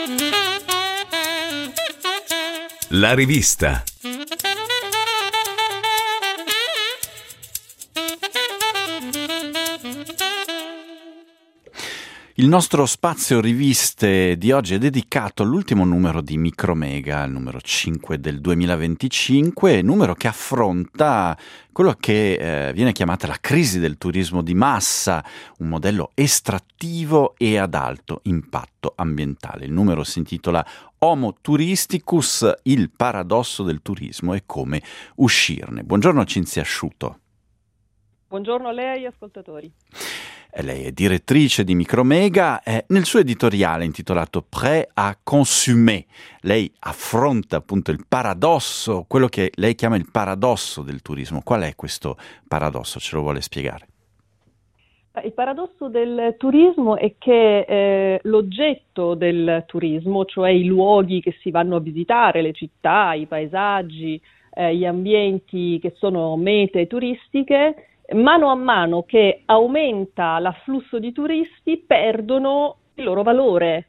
La rivista. Il nostro spazio riviste di oggi è dedicato all'ultimo numero di Micromega, il numero 5 del 2025, numero che affronta quello che viene chiamata la crisi del turismo di massa, un modello estrattivo e ad alto impatto ambientale. Il numero si intitola Homo Touristicus, il paradosso del turismo e come uscirne. Buongiorno Cinzia Asciuto. Buongiorno a lei, ascoltatori. Lei è direttrice di Micromega. Nel suo editoriale intitolato Prêt à consommer, lei affronta appunto il paradosso, quello che lei chiama il paradosso del turismo. Qual è questo paradosso? Ce lo vuole spiegare? Il paradosso del turismo è che l'oggetto del turismo, cioè i luoghi che si vanno a visitare, le città, i paesaggi, gli ambienti che sono mete turistiche, mano a mano che aumenta l'afflusso di turisti perdono il loro valore,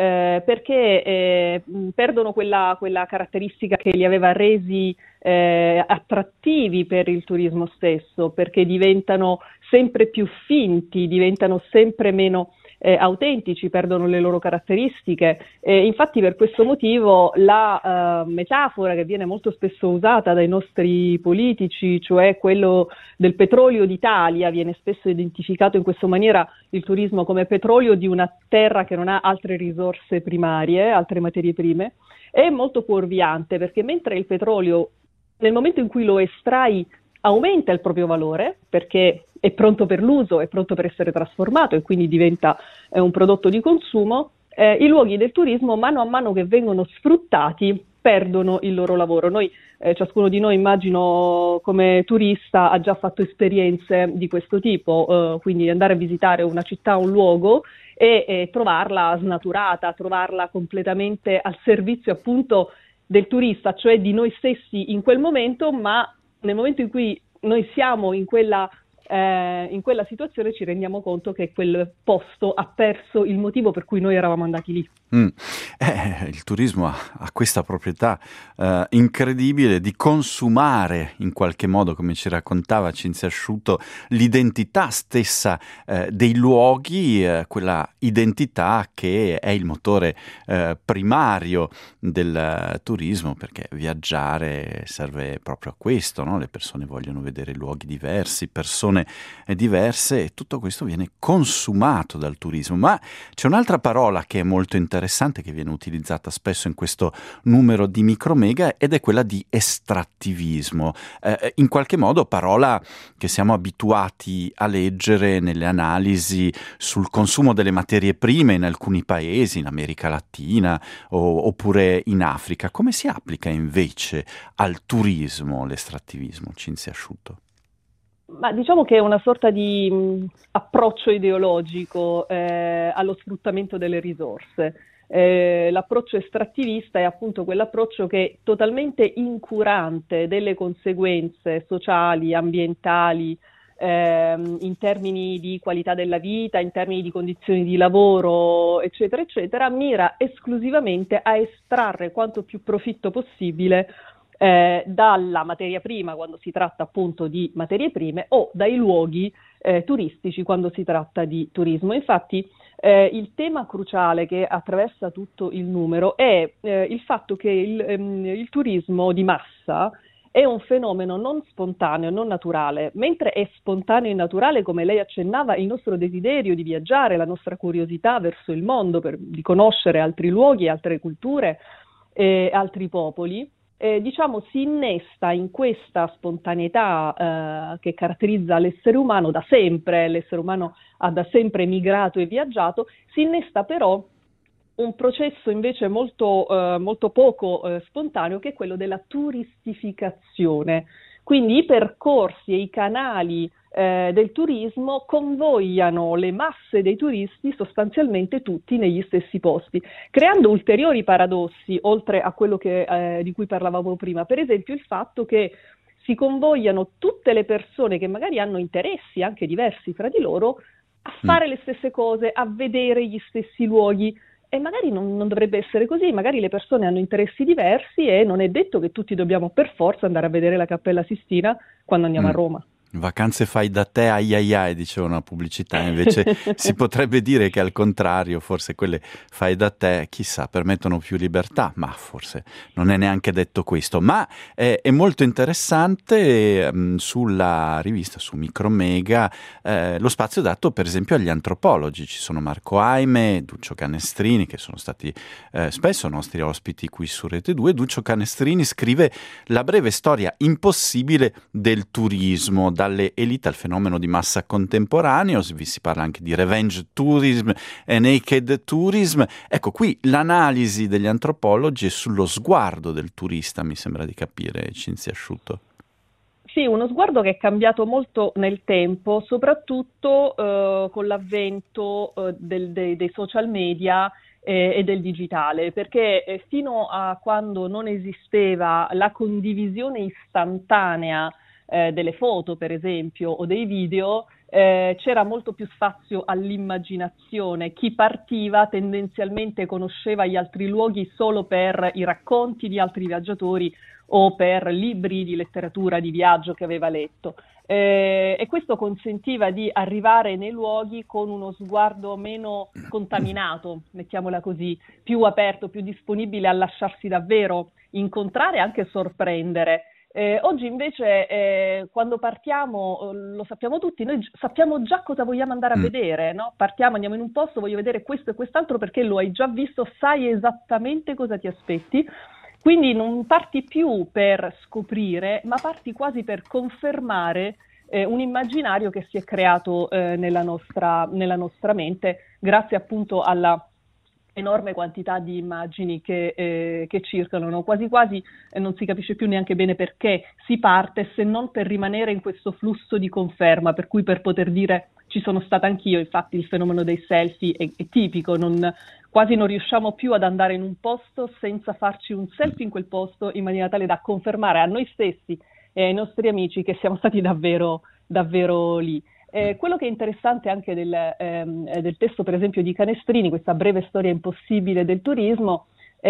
perché perdono quella caratteristica che li aveva resi attrattivi per il turismo stesso, perché diventano sempre più finti, diventano sempre meno autentici, perdono le loro caratteristiche. Infatti per questo motivo la metafora che viene molto spesso usata dai nostri politici, cioè quello del petrolio d'Italia, viene spesso identificato in questa maniera il turismo come petrolio di una terra che non ha altre risorse primarie, altre materie prime, è molto fuorviante, perché mentre il petrolio nel momento in cui lo estrai aumenta il proprio valore, perché è pronto per l'uso, è pronto per essere trasformato e quindi diventa un prodotto di consumo, i luoghi del turismo mano a mano che vengono sfruttati perdono il loro lavoro. Ciascuno di noi, immagino, come turista ha già fatto esperienze di questo tipo, quindi andare a visitare una città, un luogo e trovarla snaturata, trovarla completamente al servizio appunto del turista, cioè di noi stessi in quel momento, ma nel momento in cui noi siamo in quella situazione ci rendiamo conto che quel posto ha perso il motivo per cui noi eravamo andati lì. Il turismo ha questa proprietà incredibile di consumare in qualche modo, come ci raccontava Cinzia Asciuto, l'identità stessa dei luoghi, quella identità che è il motore primario del turismo, perché viaggiare serve proprio a questo, no? Le persone vogliono vedere luoghi diversi, persone diverse, e tutto questo viene consumato dal turismo. Ma c'è un'altra parola che è molto interessante, che viene utilizzata spesso in questo numero di Micromega, ed è quella di estrattivismo, in qualche modo parola che siamo abituati a leggere nelle analisi sul consumo delle materie prime in alcuni paesi, in America Latina oppure in Africa. Come si applica invece al turismo l'estrattivismo, Cinzia Asciuto? Ma diciamo che è una sorta di approccio ideologico allo sfruttamento delle risorse. L'approccio estrattivista è appunto quell'approccio che è totalmente incurante delle conseguenze sociali, ambientali, in termini di qualità della vita, in termini di condizioni di lavoro, eccetera, eccetera, mira esclusivamente a estrarre quanto più profitto possibile dalla materia prima quando si tratta appunto di materie prime o dai luoghi turistici quando si tratta di turismo. Infatti il tema cruciale che attraversa tutto il numero è il fatto che il turismo di massa è un fenomeno non spontaneo, non naturale, mentre è spontaneo e naturale, come lei accennava, il nostro desiderio di viaggiare, la nostra curiosità verso il mondo, di conoscere altri luoghi, altre culture, altri popoli. Si innesta in questa spontaneità che caratterizza l'essere umano da sempre. L'essere umano ha da sempre migrato e viaggiato, si innesta però un processo invece molto poco spontaneo, che è quello della turistificazione. Quindi i percorsi e i canali del turismo convogliano le masse dei turisti sostanzialmente tutti negli stessi posti, creando ulteriori paradossi, oltre a quello di cui parlavamo prima. Per esempio il fatto che si convogliano tutte le persone che magari hanno interessi anche diversi fra di loro a fare le stesse cose, a vedere gli stessi luoghi, E magari non dovrebbe essere così, magari le persone hanno interessi diversi e non è detto che tutti dobbiamo per forza andare a vedere la Cappella Sistina quando andiamo a Mm. Roma. Vacanze fai da te, ai ai ai, diceva una pubblicità, invece si potrebbe dire che al contrario, forse quelle fai da te, chissà, permettono più libertà, ma forse non è neanche detto questo. Ma è molto interessante sulla rivista, su Micromega, lo spazio dato per esempio agli antropologi. Ci sono Marco Aime, Duccio Canestrini, che sono stati spesso nostri ospiti qui su Rete 2. Duccio Canestrini scrive La breve storia impossibile del turismo, dalle elite al fenomeno di massa contemporaneo. Vi si parla anche di revenge tourism e naked tourism. Ecco, qui l'analisi degli antropologi è sullo sguardo del turista, mi sembra di capire, Cinzia Asciutto. Sì, uno sguardo che è cambiato molto nel tempo, soprattutto con l'avvento dei social media e del digitale, perché fino a quando non esisteva la condivisione istantanea delle foto, per esempio, o dei video, c'era molto più spazio all'immaginazione. Chi partiva tendenzialmente conosceva gli altri luoghi solo per i racconti di altri viaggiatori o per libri di letteratura di viaggio che aveva letto. E questo consentiva di arrivare nei luoghi con uno sguardo meno contaminato, mettiamola così, più aperto, più disponibile a lasciarsi davvero incontrare e anche sorprendere. Oggi invece quando partiamo, lo sappiamo tutti, noi sappiamo già cosa vogliamo andare a vedere, no? Partiamo, andiamo in un posto, voglio vedere questo e quest'altro perché lo hai già visto, sai esattamente cosa ti aspetti. Quindi non parti più per scoprire, ma parti quasi per confermare un immaginario che si è creato nella nostra mente, grazie appunto alla enorme quantità di immagini che circolano. Quasi quasi non si capisce più neanche bene perché si parte, se non per rimanere in questo flusso di conferma, per cui per poter dire ci sono stata anch'io. Infatti il fenomeno dei selfie è tipico, quasi non riusciamo più ad andare in un posto senza farci un selfie in quel posto, in maniera tale da confermare a noi stessi e ai nostri amici che siamo stati davvero, davvero lì. Quello che è interessante anche del testo, per esempio, di Canestrini, questa breve storia impossibile del turismo,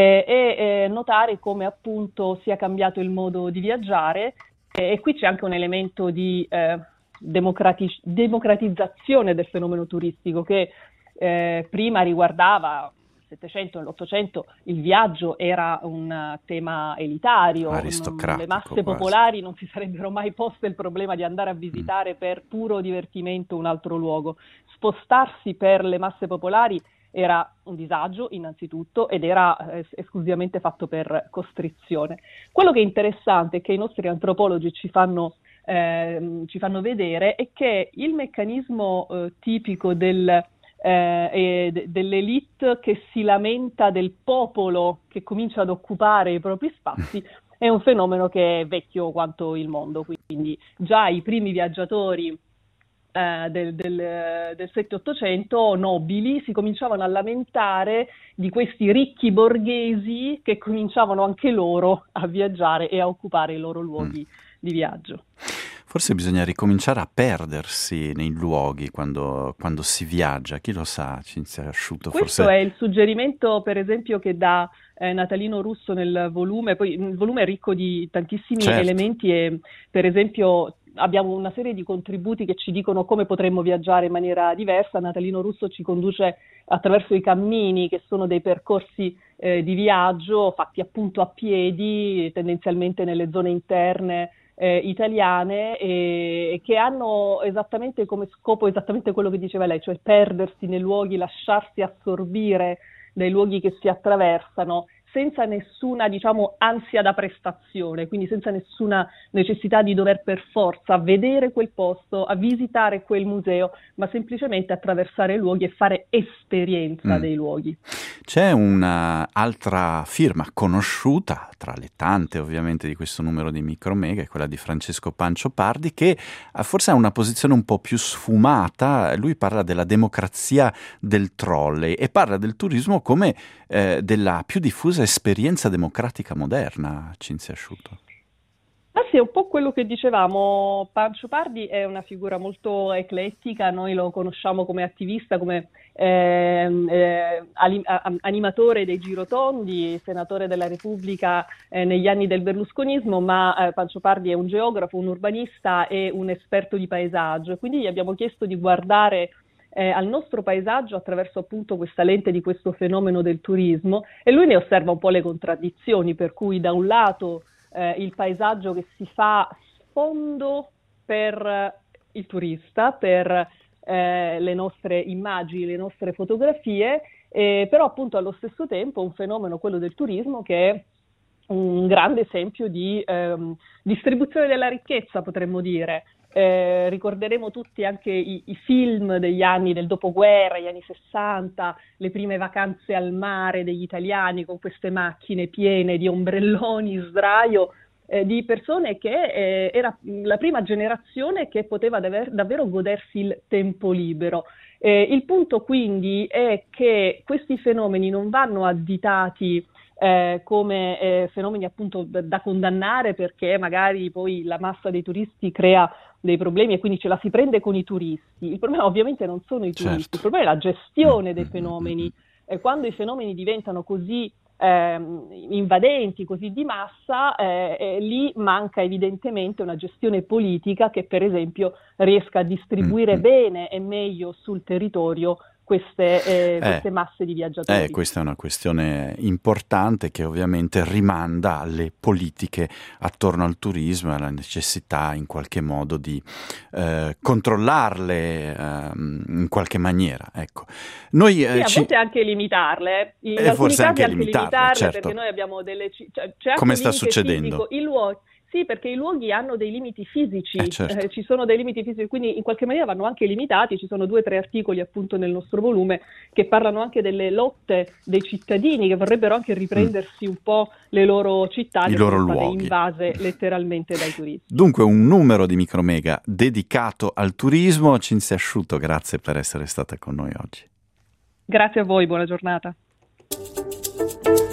è notare come appunto sia cambiato il modo di viaggiare, e qui c'è anche un elemento di democratizzazione del fenomeno turistico che prima riguardava Settecento e l'Ottocento. Il viaggio era un tema elitario, le masse quasi popolari non si sarebbero mai poste il problema di andare a visitare per puro divertimento un altro luogo. Spostarsi per le masse popolari era un disagio innanzitutto ed era esclusivamente fatto per costrizione. Quello che è interessante e che i nostri antropologi ci fanno vedere è che il meccanismo tipico dell'elite che si lamenta del popolo che comincia ad occupare i propri spazi è un fenomeno che è vecchio quanto il mondo, quindi già i primi viaggiatori del 7-800 nobili si cominciavano a lamentare di questi ricchi borghesi che cominciavano anche loro a viaggiare e a occupare i loro luoghi di viaggio. Forse bisogna ricominciare a perdersi nei luoghi quando si viaggia, chi lo sa, Cinzia Asciutto. Questo forse... è il suggerimento, per esempio, che dà Natalino Russo nel volume. Poi il volume è ricco di tantissimi elementi e, per esempio, abbiamo una serie di contributi che ci dicono come potremmo viaggiare in maniera diversa. Natalino Russo ci conduce attraverso i cammini, che sono dei percorsi di viaggio fatti appunto a piedi, tendenzialmente nelle zone interne italiane, e che hanno esattamente come scopo esattamente quello che diceva lei, cioè perdersi nei luoghi, lasciarsi assorbire dai luoghi che si attraversano, senza nessuna, diciamo, ansia da prestazione, quindi senza nessuna necessità di dover per forza vedere quel posto, a visitare quel museo, ma semplicemente attraversare i luoghi e fare esperienza dei luoghi. C'è un'altra firma conosciuta, tra le tante ovviamente di questo numero di Micromega, è quella di Francesco Pancio Pardi, che forse ha una posizione un po' più sfumata. Lui parla della democrazia del trolley e parla del turismo come della più diffusa esperienza democratica moderna, Cinzia Asciutto. Ah sì, è un po' quello che dicevamo. Pancio Pardi è una figura molto eclettica, noi lo conosciamo come attivista, come animatore dei girotondi, senatore della Repubblica negli anni del berlusconismo, ma Pancio Pardi è un geografo, un urbanista e un esperto di paesaggio. Quindi gli abbiamo chiesto di guardare al nostro paesaggio attraverso appunto questa lente di questo fenomeno del turismo, e lui ne osserva un po' le contraddizioni, per cui da un lato il paesaggio che si fa sfondo per il turista, per le nostre immagini, le nostre fotografie, però appunto allo stesso tempo un fenomeno, quello del turismo, che è un grande esempio di distribuzione della ricchezza, potremmo dire. Ricorderemo tutti anche i film degli anni del dopoguerra, gli anni 60, le prime vacanze al mare degli italiani con queste macchine piene di ombrelloni, sdraio, di persone che era la prima generazione che poteva davvero godersi il tempo libero. Il punto quindi è che questi fenomeni non vanno additati come fenomeni appunto da condannare, perché magari poi la massa dei turisti crea dei problemi e quindi ce la si prende con i turisti. Il problema ovviamente non sono i turisti, Certo. il problema è la gestione dei fenomeni. Quando i fenomeni diventano così invadenti, così di massa, lì manca evidentemente una gestione politica che per esempio riesca a distribuire bene e meglio sul territorio queste masse di viaggiatori. Questa è una questione importante che ovviamente rimanda alle politiche attorno al turismo e alla necessità in qualche modo di controllarle in qualche maniera. Ecco. Noi, a volte anche limitarle, in alcuni forse casi anche limitarle, certo. Perché noi abbiamo c'è anche come sta succedendo? Fisico, sì, perché i luoghi hanno dei limiti fisici, certo. Ci sono dei limiti fisici, quindi in qualche maniera vanno anche limitati. Ci sono 2 o 3 articoli appunto nel nostro volume che parlano anche delle lotte dei cittadini che vorrebbero anche riprendersi un po' le loro città, i loro luoghi, invase letteralmente dai turisti. Dunque un numero di Micromega dedicato al turismo. Cinzia Asciutto, grazie per essere stata con noi oggi. Grazie a voi, buona giornata.